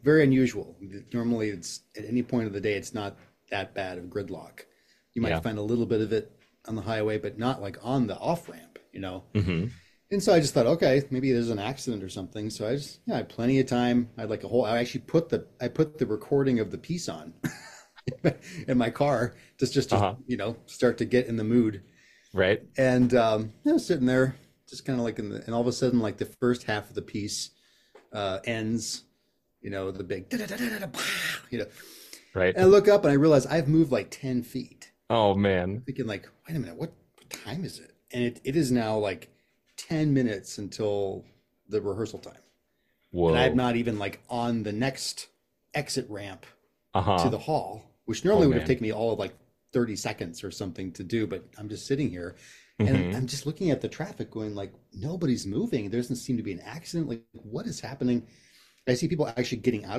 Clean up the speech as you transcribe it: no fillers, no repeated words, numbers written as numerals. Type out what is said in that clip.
very unusual. Normally, it's at any point of the day, it's not that bad of gridlock. You might Yeah. find a little bit of it on the highway, but not like on the off ramp, you know. Hmm. And so I just thought, okay, maybe there's an accident or something. So I just, I had plenty of time. I had like a whole. I put the recording of the piece on in my car just to Uh-huh. start to get in the mood. Right. And I was sitting there, just kind of like and all of a sudden, like the first half of the piece ends. The big, you know. Right. And I look up and I realize I've moved like 10 feet. Oh man. Thinking like, wait a minute, what time is it? And it is now like 10 minutes until the rehearsal time. And I'm Whoa. not even like on the next exit ramp to Uh-huh. the hall, which Oh normally would have man. taken me all of like 30 seconds or something to do, but I'm just sitting here and Hmm. I'm just looking at the traffic going like nobody's moving. There doesn't seem to be an accident. Like what is happening? I see people actually getting out